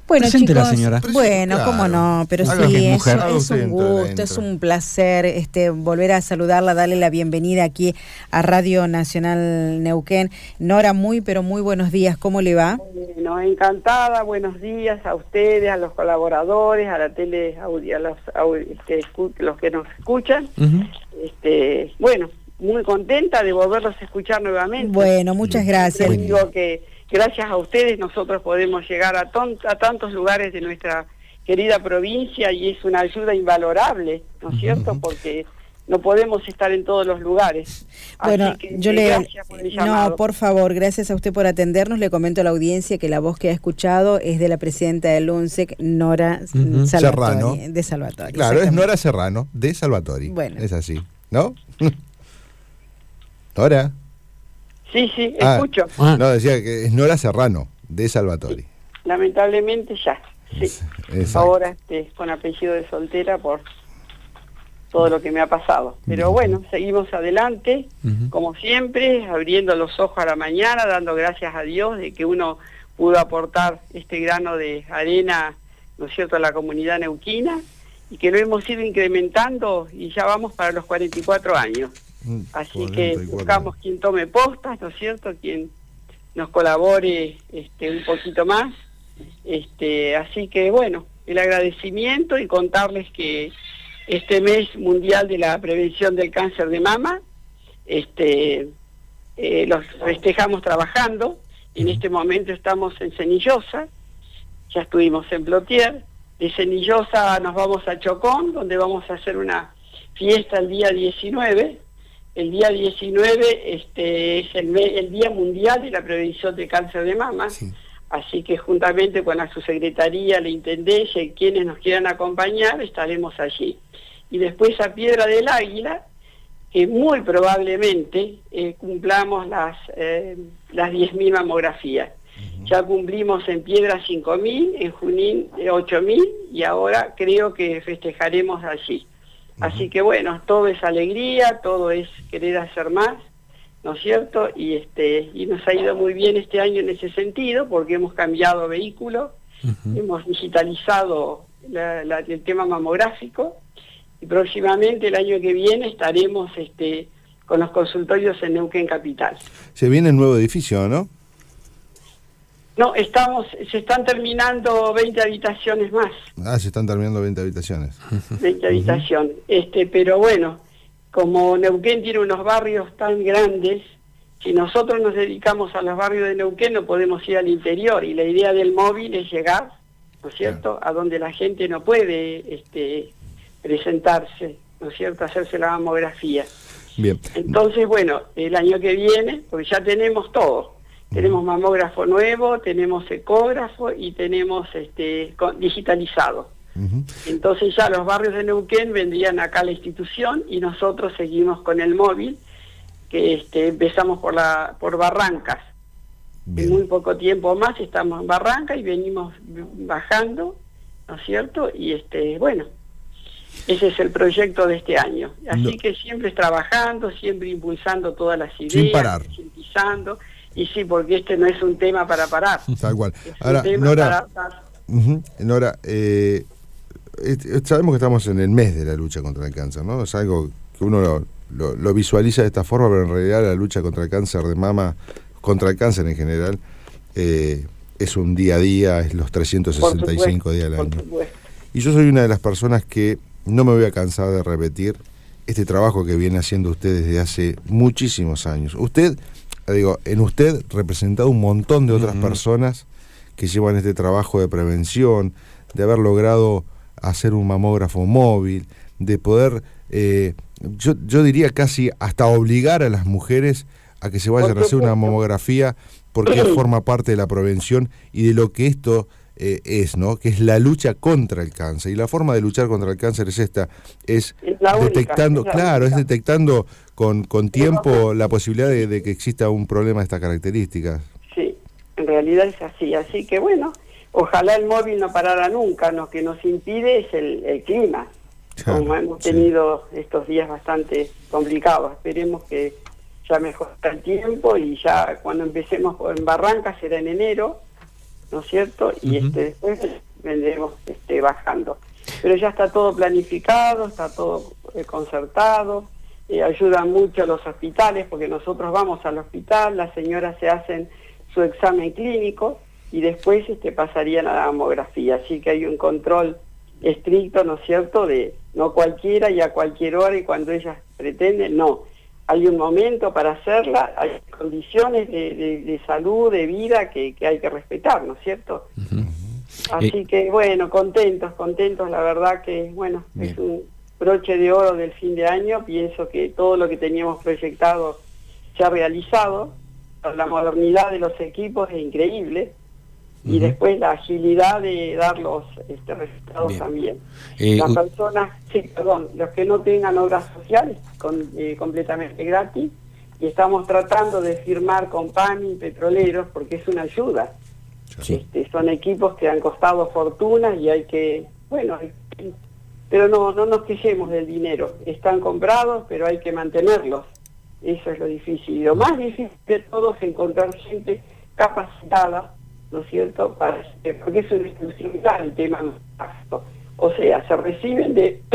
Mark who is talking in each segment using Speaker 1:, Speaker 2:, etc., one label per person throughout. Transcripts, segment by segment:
Speaker 1: Bueno,
Speaker 2: presente
Speaker 1: chicos,
Speaker 2: la señora.
Speaker 1: bueno,
Speaker 3: Claro.
Speaker 1: cómo no, pero
Speaker 3: Haga
Speaker 1: sí,
Speaker 3: que
Speaker 1: es
Speaker 3: mujer.
Speaker 1: un gusto, es un placer volver a saludarla, darle la bienvenida aquí a Radio Nacional Neuquén. Nora, pero muy buenos días, ¿cómo le va?
Speaker 4: Bueno, encantada, buenos días a ustedes, a los colaboradores, a la tele, a los que nos escuchan. Bueno, muy contenta de volverlos a escuchar nuevamente.
Speaker 1: Bueno, muchas gracias.
Speaker 4: Digo que gracias a ustedes nosotros podemos llegar a tantos lugares de nuestra querida provincia y es una ayuda invalorable, ¿no es cierto? Porque no podemos estar en todos los lugares.
Speaker 1: Bueno,
Speaker 4: así que,
Speaker 1: yo
Speaker 4: gracias por el llamado.
Speaker 1: No, por favor, gracias a usted por atendernos. Le comento a la audiencia que la voz que ha escuchado es de la presidenta del UNSEC, Nora
Speaker 3: Serrano.
Speaker 1: de Salvatori.
Speaker 3: Claro, es Nora Serrano, de Salvatori.
Speaker 1: Bueno.
Speaker 3: Es así, ¿no? ¿Nora?
Speaker 4: Sí, escucho.
Speaker 3: No, decía que es Nora Serrano, de Salvatori.
Speaker 4: Lamentablemente ya, sí.
Speaker 3: Exacto.
Speaker 4: Ahora con apellido de soltera por todo lo que me ha pasado. Pero bueno, seguimos adelante, como siempre, abriendo los ojos a la mañana, dando gracias a Dios de que uno pudo aportar este grano de arena, ¿no es cierto?, a la comunidad neuquina, y que lo hemos ido incrementando y ya vamos para los 44 años. Así que buscamos quien tome postas, ¿no es cierto?, quien nos colabore un poquito más. Así que bueno, el agradecimiento y contarles que este mes mundial de la prevención del cáncer de mama, los festejamos trabajando. En este momento estamos en Cenillosa, ya estuvimos en Plotier, de Cenillosa nos vamos a Chocón, donde vamos a hacer una fiesta el día 19. El día 19 es el Día Mundial de la Prevención del Cáncer de Mama, sí. Así que juntamente con la subsecretaría, la Intendencia y quienes nos quieran acompañar, estaremos allí. Y después a Piedra del Águila, que muy probablemente cumplamos las 10.000 mamografías. Ya cumplimos en Piedra 5.000, en Junín 8.000 y ahora creo que festejaremos allí. Así que bueno, todo es alegría, todo es querer hacer más, ¿no es cierto? Y nos ha ido muy bien este año en ese sentido, porque hemos cambiado vehículo, hemos digitalizado el tema mamográfico, y próximamente el año que viene estaremos con los consultorios en Neuquén Capital.
Speaker 3: Se viene el nuevo edificio, ¿no?
Speaker 4: No, se están terminando 20 habitaciones más.
Speaker 3: Se están terminando 20 habitaciones.
Speaker 4: 20 habitaciones. Pero bueno, como Neuquén tiene unos barrios tan grandes, si nosotros nos dedicamos a los barrios de Neuquén no podemos ir al interior, y la idea del móvil es llegar, ¿no es cierto?, a donde la gente no puede presentarse, ¿no es cierto?, hacerse la mamografía.
Speaker 3: Bien.
Speaker 4: Entonces, bueno, el año que viene, porque ya tenemos todo. Tenemos mamógrafo nuevo, tenemos ecógrafo y tenemos digitalizado. Entonces ya los barrios de Neuquén vendrían acá a la institución y nosotros seguimos con el móvil, que empezamos por Barrancas. Bien. En muy poco tiempo más estamos en Barrancas y venimos bajando, ¿no es cierto? Y bueno, ese es el proyecto de este año. Así que siempre trabajando, siempre impulsando todas las ideas,
Speaker 3: sin parar.
Speaker 4: Concientizando. Y sí, porque no es un tema para parar.
Speaker 3: Tal cual.
Speaker 4: Es
Speaker 3: ahora, Nora, Nora, sabemos que estamos en el mes de la lucha contra el cáncer, ¿no? Es algo que uno lo visualiza de esta forma, pero en realidad la lucha contra el cáncer de mama, contra el cáncer en general, es un día a día, es los 365 días del año. Y yo soy una de las personas que no me voy a cansar de repetir este trabajo que viene haciendo usted desde hace muchísimos años. En usted representado un montón de otras personas que llevan este trabajo de prevención, de haber logrado hacer un mamógrafo móvil, de poder, yo diría casi hasta obligar a las mujeres a que se vayan a hacer una mamografía, porque forma parte de la prevención y de lo que esto ¿no? Que es la lucha contra el cáncer. Y la forma de luchar contra el cáncer es esta, es detectando, es detectando con tiempo la posibilidad de que exista un problema de estas características.
Speaker 4: Sí, en realidad es así. Así que bueno, ojalá el móvil no parara nunca. Lo que nos impide es el clima. Como hemos tenido estos días bastante complicados. Esperemos que ya mejore el tiempo y ya cuando empecemos en Barrancas será en enero. ¿no es cierto? Y después vendremos bajando. Pero ya está todo planificado, está todo concertado, ayudan mucho los hospitales, porque nosotros vamos al hospital, las señoras se hacen su examen clínico y después pasarían a la mamografía, así que hay un control estricto, ¿no es cierto?, de no cualquiera y a cualquier hora y cuando ellas pretenden, no. Hay un momento para hacerla, hay condiciones de salud, de vida que hay que respetar, ¿no es cierto? Así que, bueno, contentos, la verdad que, bueno, es un broche de oro del fin de año. Pienso que todo lo que teníamos proyectado se ha realizado. La modernidad de los equipos es increíble. Y después la agilidad de dar los resultados también. Las personas, los que no tengan obras sociales, completamente gratis, y estamos tratando de firmar con PAN y petroleros porque es una ayuda. Son equipos que han costado fortunas y hay que, pero no nos quejemos del dinero. Están comprados, pero hay que mantenerlos. Eso es lo difícil. Y lo más difícil de todo es encontrar gente capacitada, ¿no es cierto?, porque es una exclusividad el tema del gasto. O sea, se reciben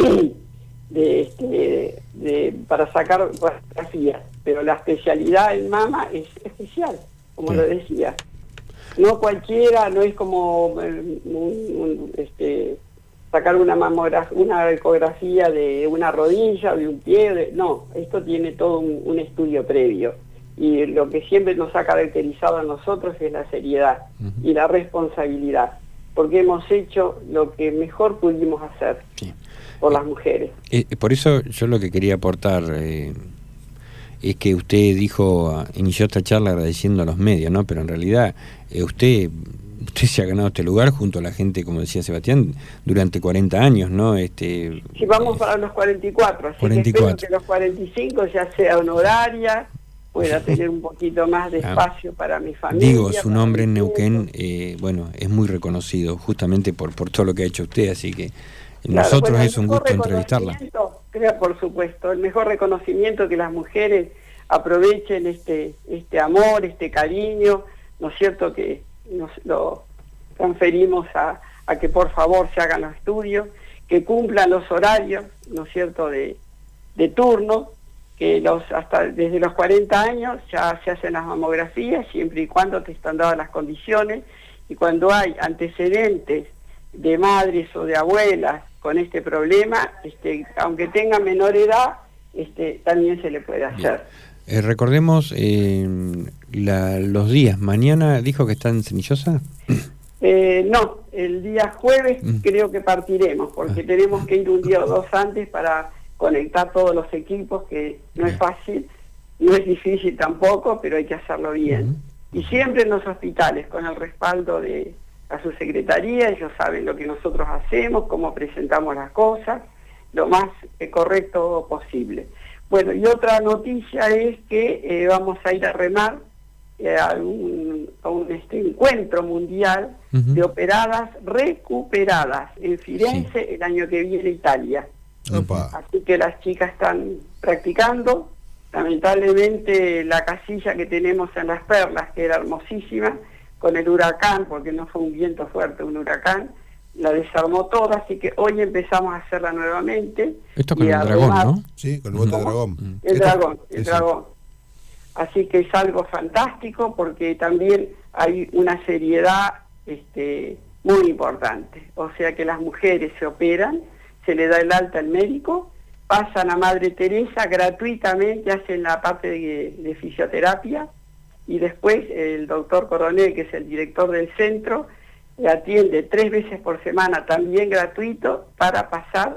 Speaker 4: para sacar fotografías, pero la especialidad en mama es especial, como lo decía. No cualquiera, no es como sacar una ecografía de una rodilla o de un pie, no, esto tiene todo un estudio previo. Y lo que siempre nos ha caracterizado a nosotros es la seriedad y la responsabilidad, porque hemos hecho lo que mejor pudimos hacer por las mujeres.
Speaker 2: Por eso yo lo que quería aportar es que usted inició esta charla agradeciendo a los medios, ¿no? Pero en realidad usted se ha ganado este lugar junto a la gente, como decía Sebastián, durante 40 años, ¿no?
Speaker 4: Sí, vamos para los 44, así que espero que los 45 ya sea honoraria, pueda tener un poquito más de espacio para mi familia.
Speaker 2: Digo, su nombre en Neuquén, es muy reconocido, justamente por todo lo que ha hecho usted, así que nosotros es un gusto entrevistarla.
Speaker 4: Por supuesto, el mejor reconocimiento que las mujeres aprovechen este amor, este cariño, ¿no es cierto?, que nos lo transferimos a que por favor se hagan los estudios, que cumplan los horarios, ¿no es cierto?, de turno, que desde los 40 años ya se hacen las mamografías, siempre y cuando te están dadas las condiciones, y cuando hay antecedentes de madres o de abuelas con este problema, aunque tengan menor edad, también se le puede hacer.
Speaker 2: Recordemos los días. Mañana dijo que está en Cenillosa.
Speaker 4: No, el día jueves creo que partiremos, porque tenemos que ir un día o dos antes para conectar todos los equipos, que no es fácil, no es difícil tampoco, pero hay que hacerlo bien. Y siempre en los hospitales, con el respaldo de a su secretaría, ellos saben lo que nosotros hacemos, cómo presentamos las cosas, lo más correcto posible. Bueno, y otra noticia es que vamos a ir a remar a un encuentro mundial de operadas recuperadas en Firenze el año que viene, Italia. Así que las chicas están practicando. Lamentablemente la casilla que tenemos en Las Perlas, que era hermosísima, con el huracán, porque no fue un viento fuerte, un huracán, la desarmó toda, así que hoy empezamos a hacerla nuevamente.
Speaker 2: Esto con el dragón, ¿no?
Speaker 3: Sí, con el bote de dragón.
Speaker 4: El dragón. Así que es algo fantástico, porque también hay una seriedad muy importante. O sea que las mujeres se operan, se le da el alta al médico, pasan a Madre Teresa gratuitamente, hacen la parte de fisioterapia, y después el doctor Coronel, que es el director del centro, le atiende 3 veces por semana, también gratuito, para pasar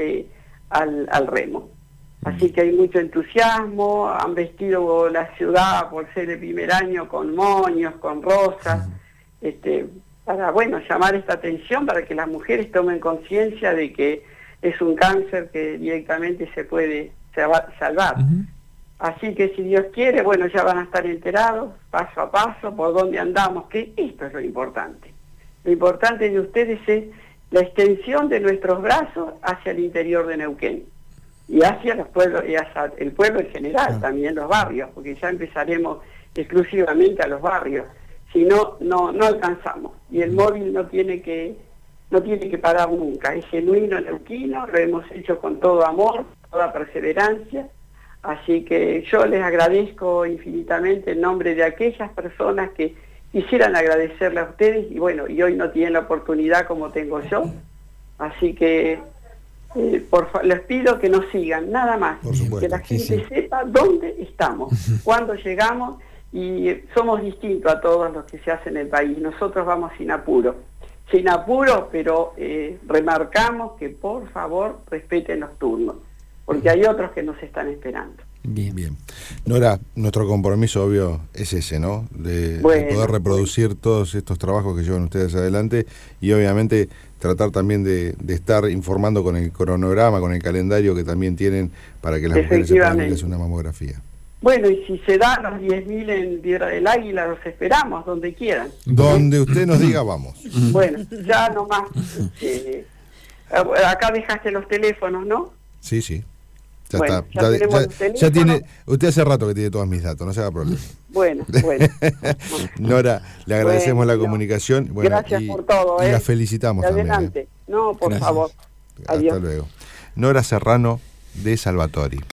Speaker 4: al remo. Así que hay mucho entusiasmo, han vestido la ciudad por ser el primer año con moños, con rosas, para llamar esta atención, para que las mujeres tomen conciencia de que es un cáncer que directamente se puede salvar. Así que si Dios quiere, ya van a estar enterados, paso a paso, por dónde andamos, que esto es lo importante. Lo importante de ustedes es la extensión de nuestros brazos hacia el interior de Neuquén, y hacia los pueblos, y hacia el pueblo en general, también los barrios, porque ya empezaremos exclusivamente a los barrios. Si no, no alcanzamos. Y el móvil no tiene que parar nunca. Es genuino, neuquino, lo hemos hecho con todo amor, toda perseverancia. Así que yo les agradezco infinitamente en nombre de aquellas personas que quisieran agradecerle a ustedes y bueno, y hoy no tienen la oportunidad como tengo yo. Así que les pido que nos sigan, nada más.
Speaker 3: Por supuesto,
Speaker 4: que la gente sepa dónde estamos, cuándo llegamos, y somos distintos a todos los que se hacen en el país. Nosotros vamos sin apuro, pero remarcamos que por favor respeten los turnos, porque hay otros que nos están esperando.
Speaker 3: Bien. Nora, nuestro compromiso obvio es ese, ¿no? De poder reproducir todos estos trabajos que llevan ustedes adelante y obviamente tratar también de estar informando con el cronograma, con el calendario que también tienen para que las mujeres se puedan hacer una mamografía.
Speaker 4: Bueno, y si se dan los 10.000 en Piedra del Águila, los esperamos, donde quieran.
Speaker 3: Donde usted nos diga, vamos.
Speaker 4: Bueno, ya nomás. Acá dejaste los teléfonos, ¿no?
Speaker 3: Sí. Ya
Speaker 4: bueno,
Speaker 3: está. Ya tiene. Usted hace rato que tiene todos mis datos, no se haga problema.
Speaker 4: Bueno.
Speaker 3: Nora, le agradecemos la comunicación. Bueno,
Speaker 4: gracias por todo.
Speaker 3: Y la felicitamos
Speaker 4: adelante.
Speaker 3: También.
Speaker 4: No, por favor.
Speaker 3: Hasta luego. Nora Serrano de Salvatori.